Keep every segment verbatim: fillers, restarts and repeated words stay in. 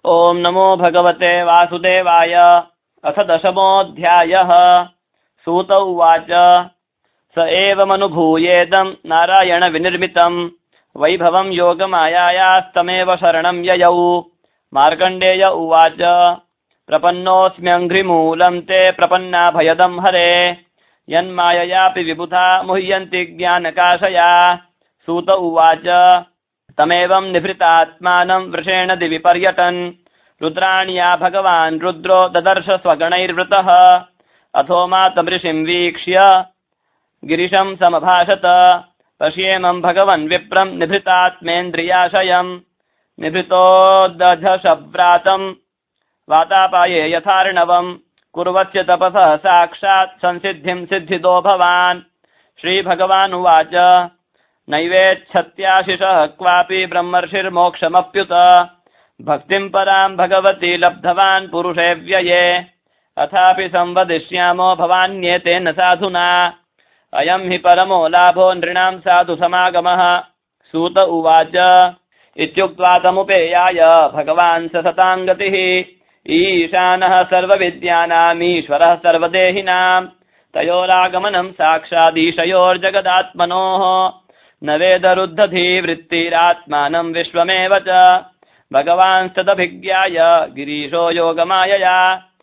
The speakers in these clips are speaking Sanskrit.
ओम नमो भगवते वासुदेवाय। अथ दशमोऽध्यायः। सूत उवाच स एवमनुभूयेदं नारायण विनिर्मितं वैभवं योगमायायास्तमेव शरणं ययौ। मार्कण्डेय उवाच प्रपन्नोऽस्म्यङ्घ्रिमूलं ते प्रपन्ना भयदं हरे यन्माययापि विबुधा मुह्यन्ति ज्ञानकाशया। सूत उवाच तमेवं निभृतात्मानं वृषेण दिवि पर्यटन् रुद्राण्या भगवान् रुद्रो ददर्श स्वगणैर्वृतः। अथो मातमृषिं वीक्ष्य गिरिशं समभाषत पश्येमं भगवन् विप्रं निभृतात्मेन्द्रियाशयम् निभृतोदधशव्रातं वातापाये यथार्णवम् कुर्वस्य तपसः साक्षात् संसिद्धिं सिद्धिदो भवान्। श्रीभगवानुवाच नैवेच्छत्याशिषः क्वापि ब्रह्मर्षिर्मोक्षमप्युत भक्तिं परां भगवती लब्धवान् पुरुषे व्यये। अथापि संवदिष्यामो भवान्येतेन साधुना अयं हि परमो लाभो नृणां साधु समागमः। सूत उवाच इत्युक्त्वा तमुपेयाय भगवान् ससतां गतिः ईशानः सर्वविद्यानामीश्वरः सर्वदेहिनां तयोरागमनं साक्षादीशयोर्जगदात्मनोः न वेदरुद्धधी वृत्तिरात्मानं विश्वमेव च भगवान् तदभिज्ञाय गिरीशो योगमायया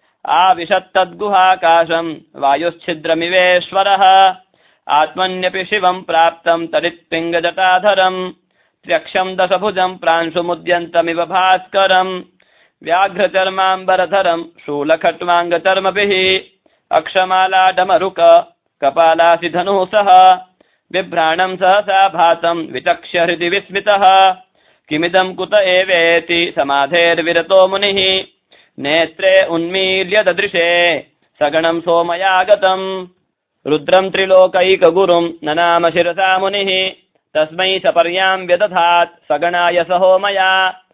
आविशत्तद्गुहाकाशं वायुश्छिद्रमिवेश्वरः आत्मन्यपि शिवं प्राप्तं तरित्पिङ्गजटाधरं त्र्यक्षं दशभुजं प्रांशुमुद्यन्तमिव भास्करं व्याघ्रचर्माम्बरधरं शूलखट्वाङ्गचर्मभिः अक्षमालाडमरुक कपालासि धनुः सह बिभ्राणं सहसा भातं विचक्ष्य हृदि विस्मितः किमिदं कुत एवेति समाधेर्विरतो मुनिः नेत्रे उन्मील्य ददृशे सगणं सोमयागतं रुद्रं त्रिलोकैकगुरुं ननाम शिरसा मुनिः तस्मै सपर्यां व्यदधात् सगणाय सहोमया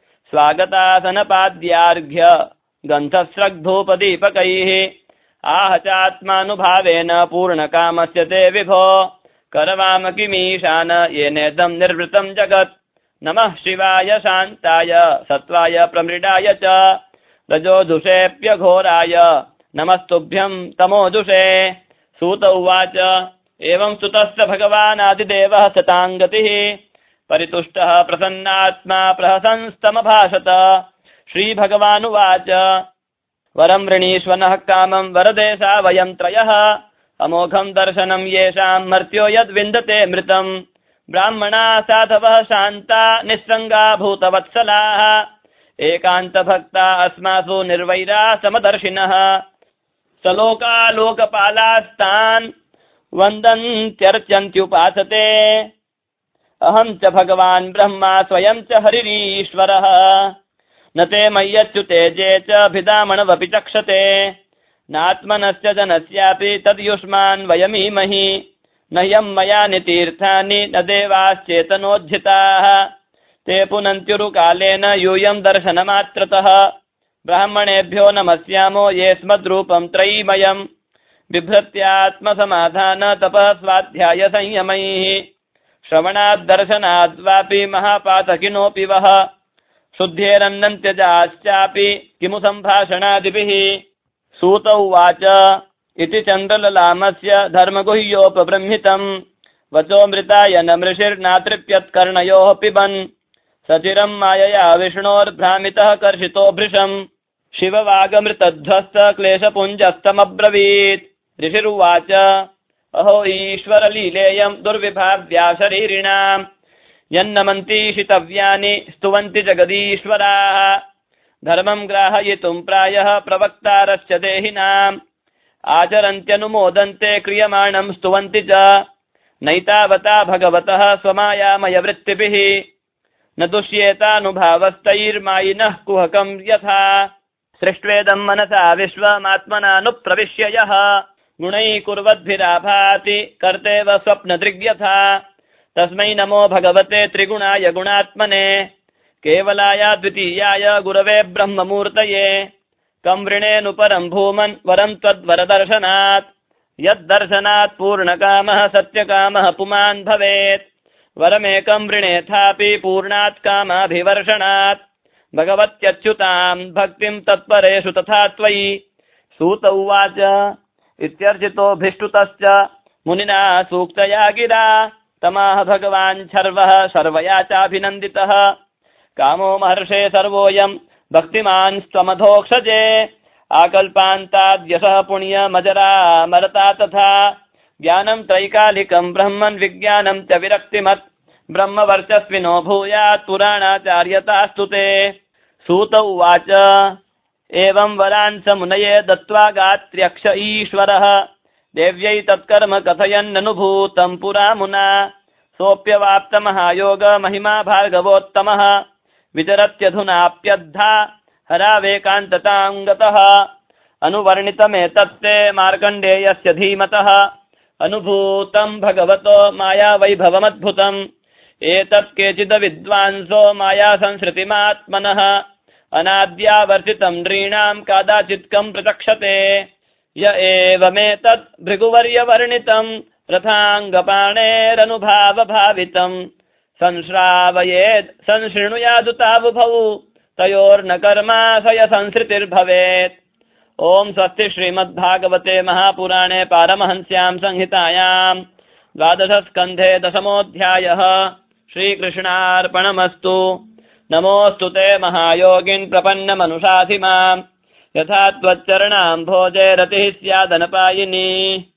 स्वागतासनपाद्यार्घ्य गन्धस्रग्धूपदीपकैः आह चात्मानुभावेन पूर्णकामस्य ते विभो करवाम किमीशान येनेदं निर्वृतं जगत् नमः शिवाय शान्ताय सत्त्वाय प्रमृडाय च रजोजुषेऽप्यघोराय नमस्तुभ्यं तमोजुषे। सूत उवाच एवं स्तुतस्य भगवानादिदेवः सताङ्गतिः परितुष्टः प्रसन्नात्मा प्रहसंस्तमभाषत। श्रीभगवानुवाच वरं वृणीष्वनः कामं वरदेशा वयं त्रयः अमोघं दर्शनं येषां मर्त्यो यद्विन्दते मृतं ब्राह्मणा साधवः शान्ता निस्सङ्गा भूतवत्सलाः एकान्तभक्ता अस्मासु निर्वैरा समदर्शिनः सलोकालोकपालास्तान् वन्दन्त्यर्च्यन्त्युपासते अहं च भगवान् ब्रह्मा स्वयं च हरिरीश्वरः न ते मय्यच्युते जे च भिदामणवपि चक्षते नात्मनस्य जनस्यापि तद्युष्मान् वयमीमहि न यं मया नितीर्थानि न देवाश्चेतनोज्झिताः ते पुनन्त्युरुकालेन यूयं दर्शनमात्रतः ब्राह्मणेभ्यो नमस्यामो ये स्मद्रूपं त्रयीमयं बिभ्रत्यात्मसमाधान तपः स्वाध्याय संयमैः श्रवणाद्दर्शनाद्वापि महापातकिनोऽपि वः शुद्धेरन्नन्त्यजाश्चापि किमु सम्भाषणादिभिः। सूत उवाच इति चन्द्रललामस्य धर्मगुह्योपबृंहितं वचोमृताय न मृषिर्नातृप्यत्कर्णयोः पिबन् सचिरं मायया विष्णोर्भ्रामितः कर्षितो भृशं शिववागमृतध्वस्त क्लेशपुञ्जस्तमब्रवीत्। ऋषिरुवाच अहो ईश्वरलीलेयं दुर्विभाव्या शरीरिणां यन्नमन्तीशितव्यानि स्तुवन्ति जगदीश्वराः धर्मं ग्राहयितुं प्रायः प्रवक्तारश्च देहिनाम् आचरन्त्यनुमोदन्ते क्रियमाणं स्तुवन्ति च नैतावता भगवतः स्वमायामयवृत्तिभिः न दुष्येतानुभावस्तैर्मायिनः कुहकं यथा सृष्ट्वेदं मनसा विश्वमात्मनानुप्रविश्य यः गुणैः कुर्वद्भिराभाति कर्तेव स्वप्नदृग्यथा तस्मै नमो भगवते त्रिगुणाय गुणात्मने केवलाय द्वितीयाय गुरवे ब्रह्ममूर्तये कं वृणेनु परं भूमन् वरं त्वद्वरदर्शनात् यद्दर्शनात् पूर्णकामः सत्यकामः पुमान् भवेत् वरमेकं वृणेथापि पूर्णात् कामाभिवर्षणात् भगवत्यच्युताम् भक्तिम् तत्परेषु तथा त्वयि। सूत उवाच इत्यर्चितोऽभिष्टुतश्च मुनिना सूक्तया गिरा तमाह भगवान् शर्वः शर्वया चाभिनन्दितः। कामो महर्षे सर्वोऽयम् भक्तिमान् स्वमधोक्षजे आकल्पान्ताद्यशः पुण्यमजरा मरता तथा। ज्ञानम् त्रैकालिकम् ब्रह्मन् विज्ञानम् च विरक्तिमत् ब्रह्मवर्चस्विनो भूयात् पुराणाचार्यतास्तु ते। सूत उवाच एवं वरान् स मुनये दत्त्वा गात्र्यक्ष ईश्वरः देव्यै तत्कर्म कथयन्ननुभूतम् पुरा मुना। सोऽप्यवाप्तमहायोग महिमा भार्गवोत्तमः विचरत्यधुनाप्यद्धा हरावेकान्तताम् गतः। अनुवर्णितमेतत्ते मार्कण्डेयस्य धीमतः अनुभूतम् भगवतो माया वैभवमद्भुतम्। एतत् केचिद विद्वांसो माया संसृतिमात्मनः अनाद्यावर्तितम् नृणाम् कादाचित्कम् प्रचक्षते। य एवमेतत् भृगुवर्यवर्णितम् रथाङ्गपाणेरनुभावभावितम् संश्रावयेत् संशृणुयादुतावुभौ तयोर्न कर्माशय संसृतिर्भवेत्। ओम स्वस्ति श्रीमद्भागवते महापुराणे पारमहंस्याम् संहितायाम् द्वादशस्कन्धे दशमोऽध्यायः। श्रीकृष्णार्पणमस्तु। नमोऽस्तु ते महायोगिन् प्रपन्नमनुशासि माम् यथा त्वच्चरणाम्भोजे रतिः स्यादनपायिनी।